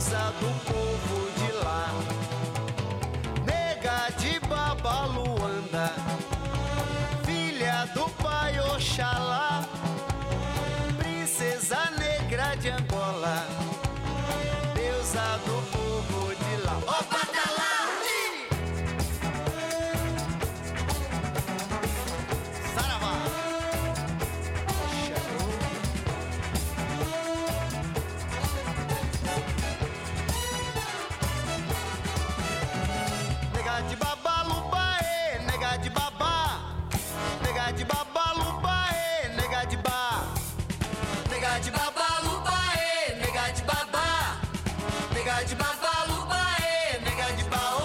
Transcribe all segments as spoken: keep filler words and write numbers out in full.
deusa do povo de lá. Nega de Babaluanda, filha do pai Oxalá, princesa negra de Angola, deusa do povo de lá. Opa, tá lá! Saravá! Nega de Babalubaê, nega de babá, nega de Babalubaê, nega de ba, nega de Babalubaê, nega de babá, nega de Babalubaê, nega de baô.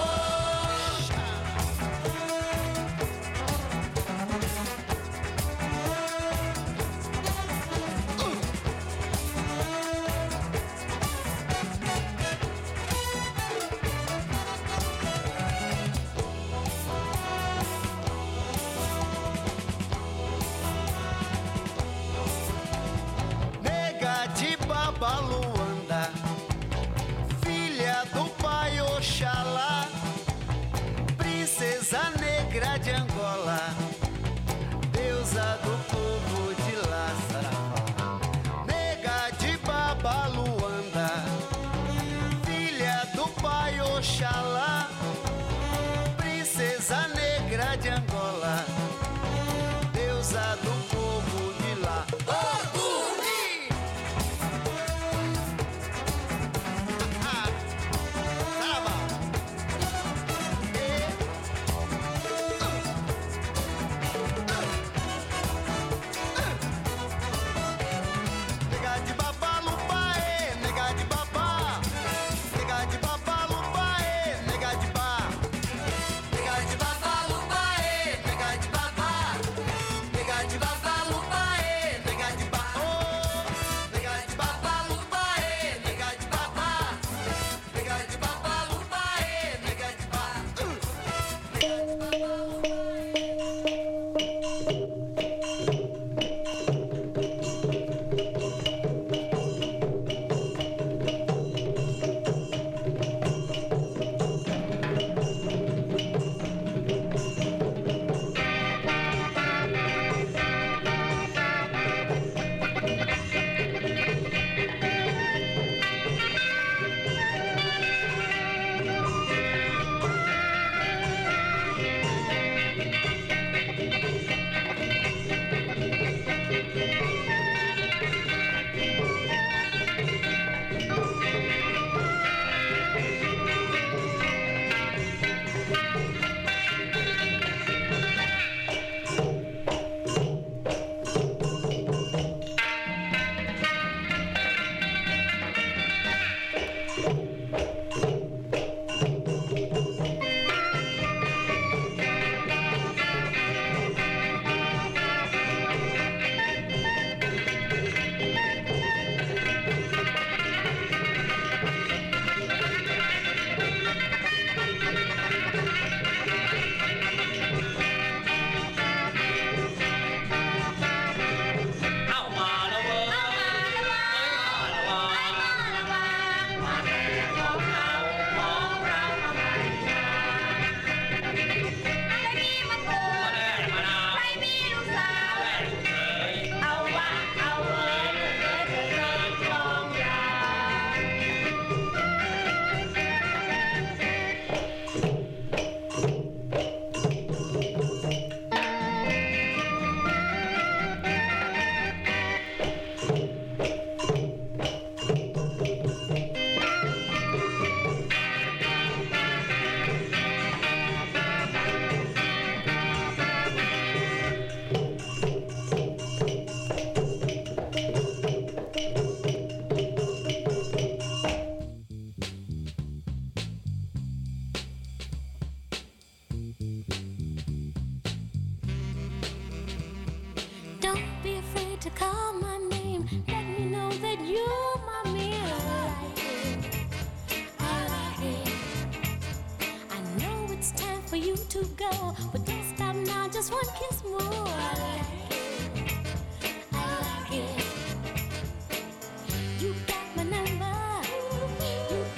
Nega de Babaluanda, filha do pai Oxalá, princesa negra de Angola, deusa do povo de lá. Saravá. Nega de Babaluanda, filha do pai Oxalá, princesa negra de Angola, deusa do povo de lá. Ogumi! Ah, Saravá. Eh. Nega de Babalubaê, nega de babá, nega de Babalubaê, nega de ba, nega de Babalubaê, nega de babá, nega de Babalubaê, nega de ba, oh, nega de Babalubaê, nega de babá, nega de Babalubaê, nega de ba. Don't be afraid to call my name. Let me know that you're my man. I like it. I like it. I know it's time for you to go, but don't stop now. Just one kiss more. I like it. I like it. You got my number. You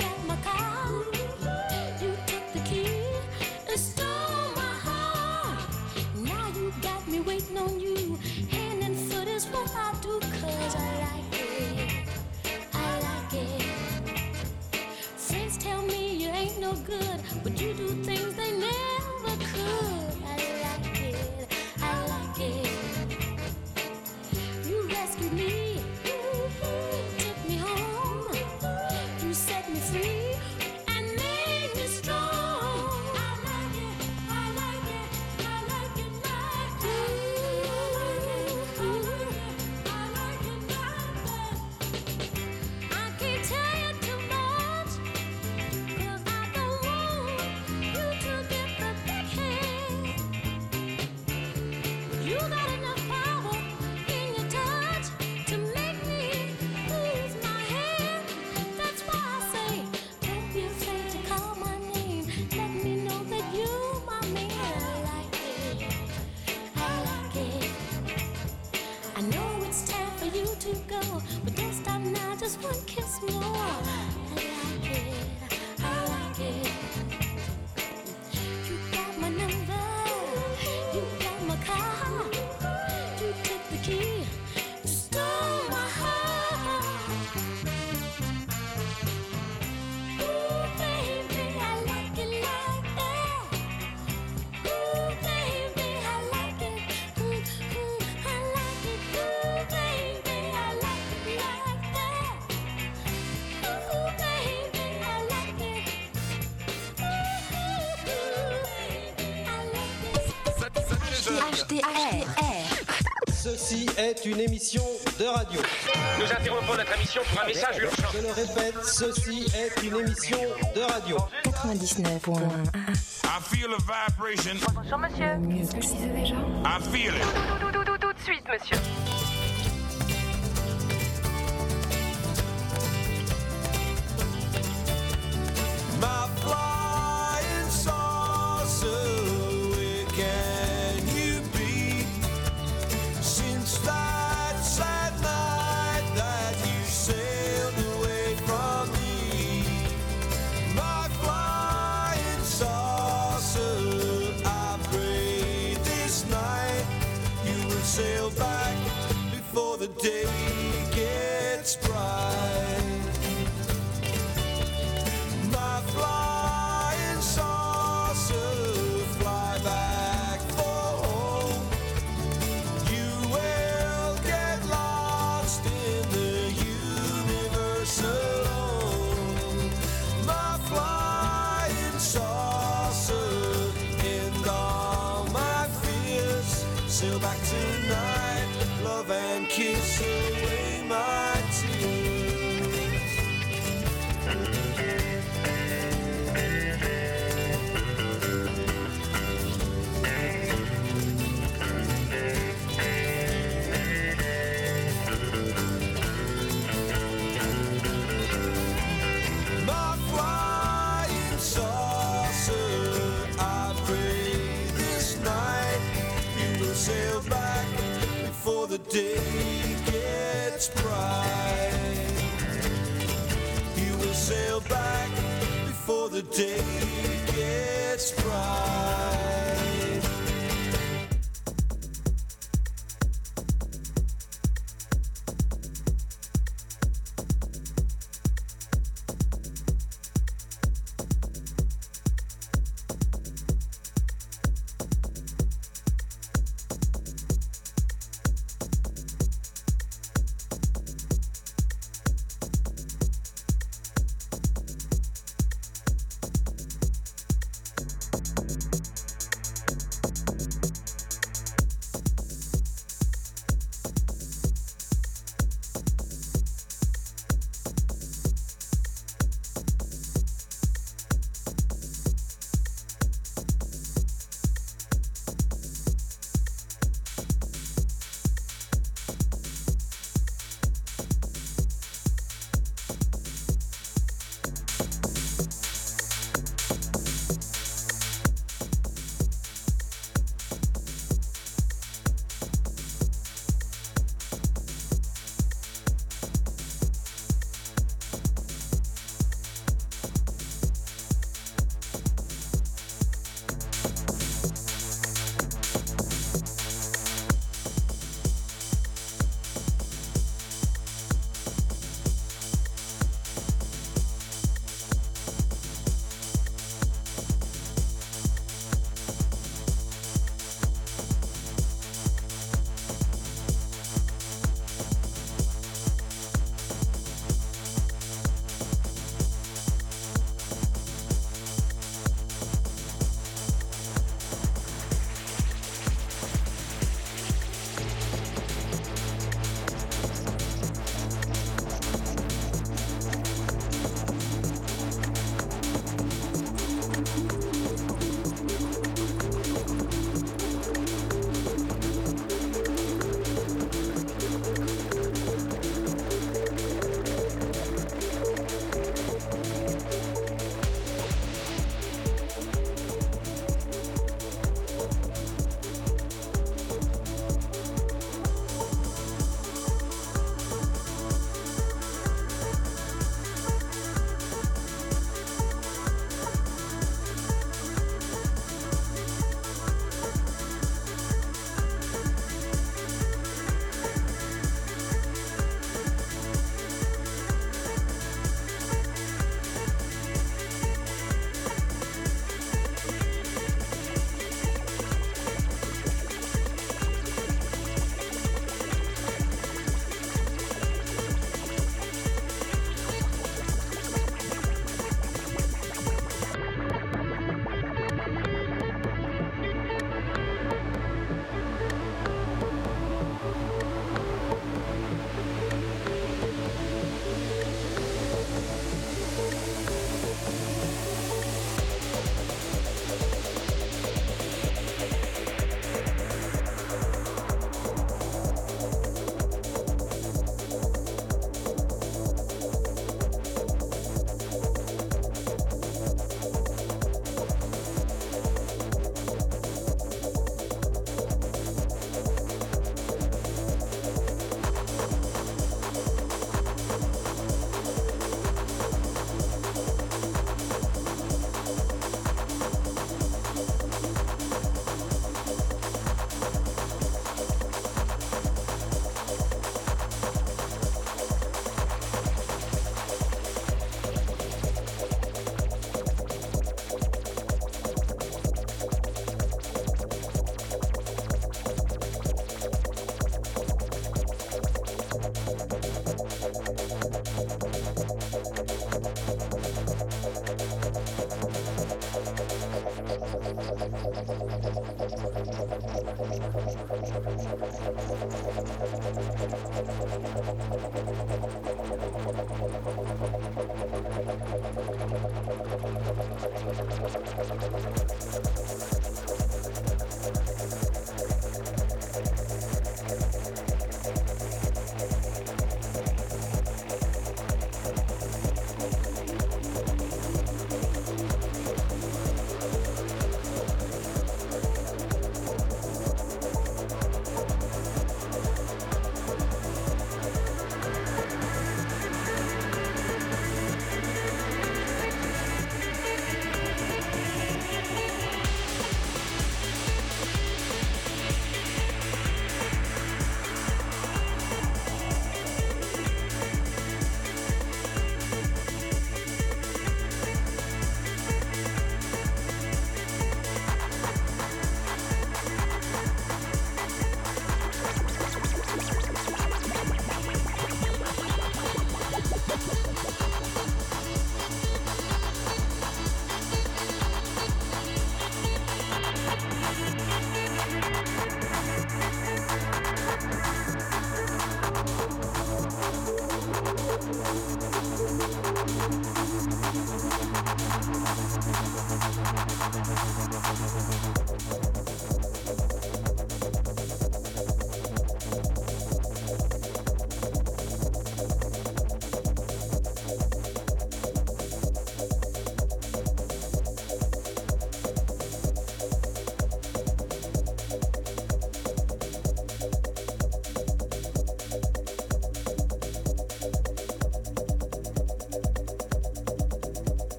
kiss more. I like it, I like it. You got my number, you got my car. You took the key, you stole my heart. Ooh, baby, I like it like that. Ooh, baby, I like it. Mm, mm, I like it. Ooh, baby, I like it like that. Ooh, baby, I like it. H D R. Ceci est une émission de radio. Nous interrompons notre émission pour un message urgent. Je le répète, ceci est une émission de radio. quatre-vingt-dix-neuf point un. I feel a vibration. Bonjour monsieur. Qu'est-ce que c'est déjà? I feel it. Tout, tout, tout, tout, tout de suite monsieur. My flying saucer, where can you be? Since that sad night that you sailed away from me. My flying saucer, I pray this night you will sail back before the day gets bright. My flying saucer, fly back for home. You will get lost in the universe alone. My flying saucer, end all my fears. Sail back tonight, love and kiss away my tears. My flying saucer, I pray this night you will sail back before the day gets bright. You will sail back before the day gets bright.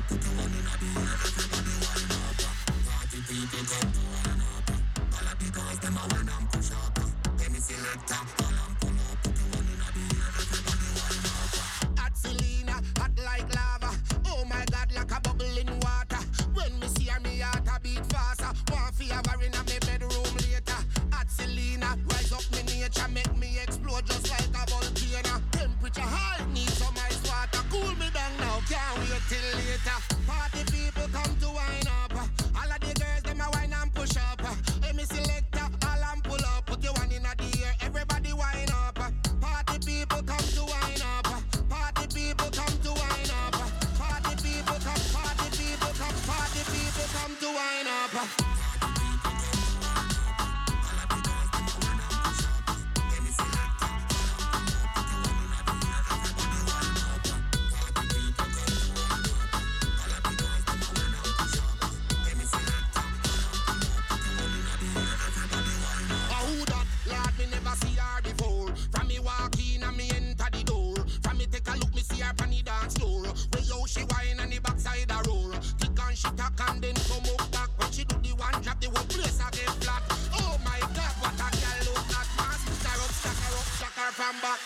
Hot Selena, hot like lava. Oh my God, like a bubble in water. When me see her, me heart a beat faster. One fever in a me bedroom later. Hot Selena, rise up me nature, make me explode just like a volcano. Temperature high, need some ice water. Cool me down now, can't wait till later. Party people come to wine up. All of the girls, them a wine and push up. Hey, me selector, all and pull up. Put your one in the air, everybody wine up. Party people come to wine up. Party people come to wine up. Party people come, party people come, party people come to wine up. She whine and the backside a roll. Kick and she tack and then come up back. When she do the one drop, the whole place a get flat. Oh my God, what a girl look like. Man, stick her up, stack her up, stack her from back.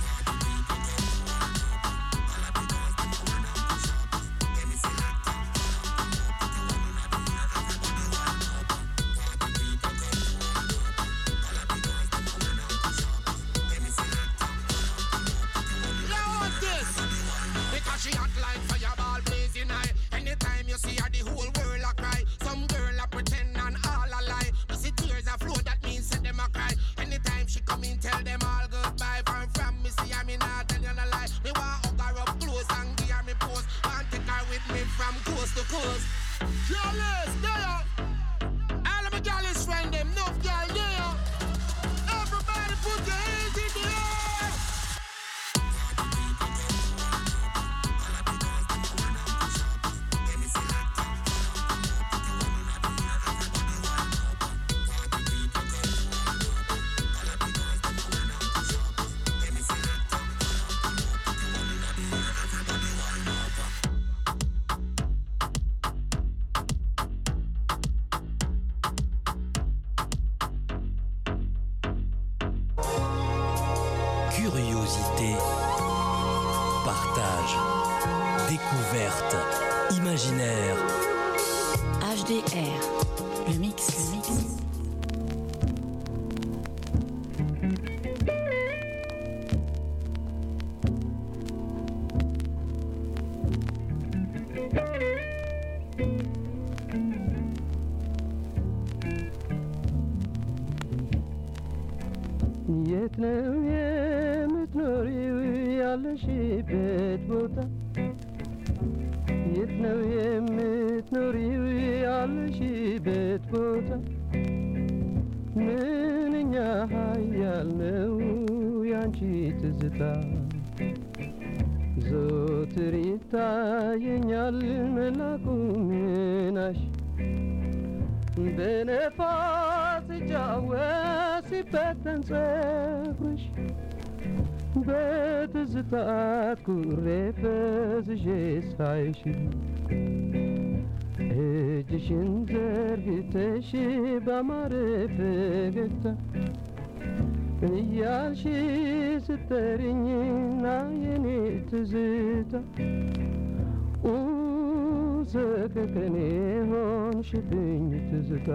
She hot like fireball blazing high. Anytime you see her, the whole world a cry. Some girl a pretend and all a lie. You see tears a flow, that means say them a cry. Anytime she come in, tell them all goodbye. From from me see her, me not tell you no lie. Me want hug her up close and give her me pose. And take her with me from coast to coast. Jealous, there. All of my jealous friend them, enough girl there. Everybody put your hands in the air. Curiosité, partage, découverte, imaginaire. H D R, le mix, le mix. የት ነው የምትኖሪው ያለሽበት ቦታ? የት ነው የምትኖሪው ያለሽበት ቦታ? ምንኛ ኃያል ነው ያንቺ ትዝታ፣ ዘወትር ይታየኛል መላኩ ምናሽ። በነፋስ ሲጫወት ሲፈተን ጸጉርሽ፣ በትዝታ ኩሬ ፈዝዤ ሳይሽ፣ እጅሽን ዘርግተሽ ባማረ ፈገግታ እያልሽ ስትጠሪኝና የኔ ትዝታ ሰከከኔ ሆንሽብኝ ትዝታ።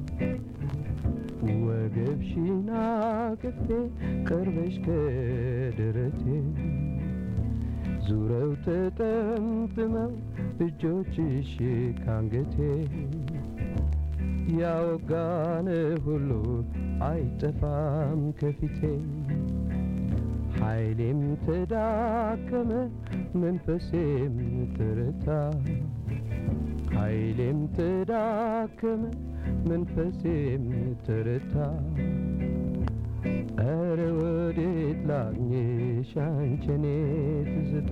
ወገብሽን አቅፌ ቀርበሽ ከደረቴ ዙረው ተጠምጥመው እጆችሽ ካንገቴ ያወጋነ ሁሉ አይጠፋም ከፊቴ። ኃይሌም ተዳከመ መንፈሴም ተረታ፣ ኃይሌም ተዳከመ መንፈሴም ተረታ። ኧረ ወዴት ላግኝሽ አንቺ የኔ ትዝታ?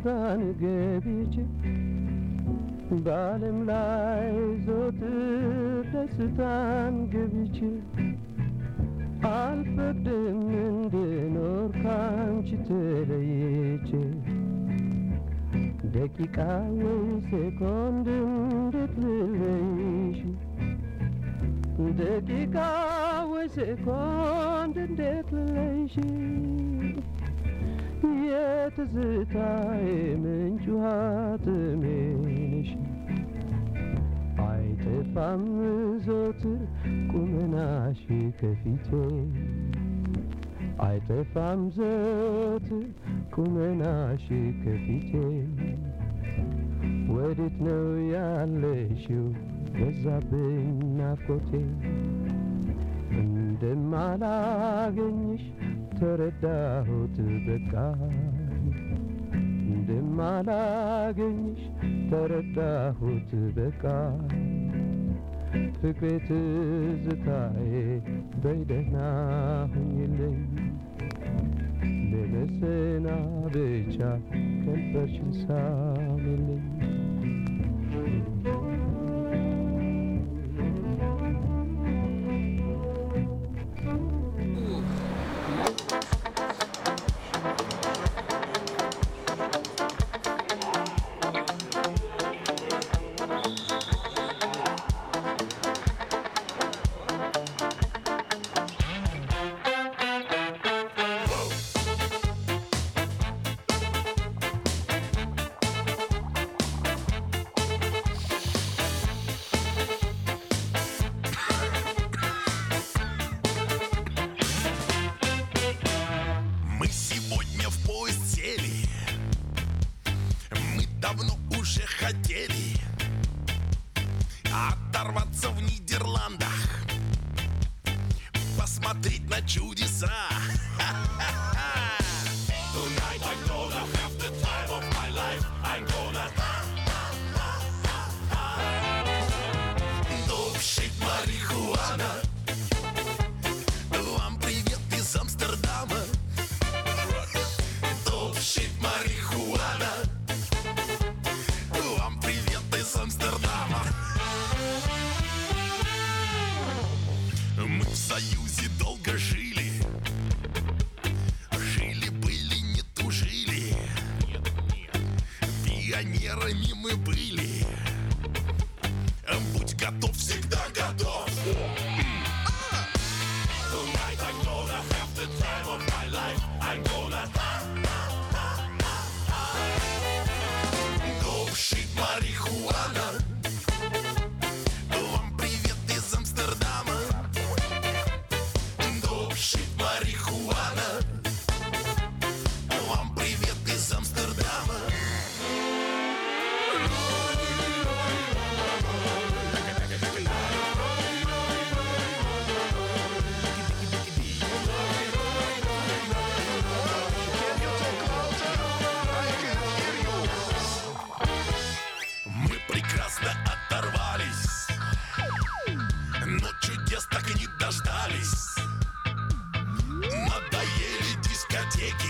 ደስታን ገብቼ በዓለም ላይ ዘወትር ደስታን ገብቼ አልፈቅድም እንድኖር ካንቺ ተለይቼ ደቂቃ ወይ ሴኮንድ እንዴት ልለይሽ ደቂቃ ወይ ሴኮንድ እንዴት ልለይሽ የትዝታዬ ምንጭ ውሃ ጥሜ ነሽ አይጠፋም ዘወትር ቁመናሽ ከፊቴ አይጠፋም ዘወትር ቁመናሽ ከፊቴ ወዴት ነው ያለሽው በዛብኝ ናፍቆቴ እንደማላገኝሽ ተረዳሁት በቃ እንደማላገኝሽ ተረዳሁት በቃ ፍቅሬ ትዝታዬ በይ ደህና ሁኚልኝ ለመሰናበቻ ከንፈርሽን ሳሚልኝ оторваться в Нидерландах, посмотреть на чудеса. Tonight I'm gonna have the time of my life. I'm gonna dope shit марихуана. Вам привет из Амстердама. Dope shit марихуана. Вам привет из Амстердама. Мы в союзе долго жили. Жили-были, не тужили. Пионерами мы были. Будь готов, всегда готов. Tonight I'm gonna have the time of my life. I'm gonna dope shit марихуана. Вам привет из Амстердама. Dope shit марихуана. Вам привет из Амстердама. Мы прекрасно оторвались, но чудес так и не дождались. Надоели дискотеки,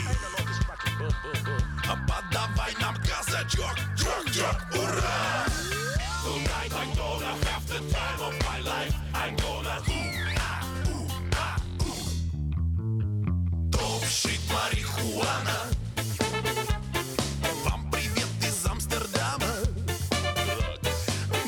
а подавай нам казачок, чок, чок, ура! Tonight I'm gonna have the time of my life. I'm gonna dope shit марихуана. Вам привет из Амстердама.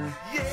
Yeah.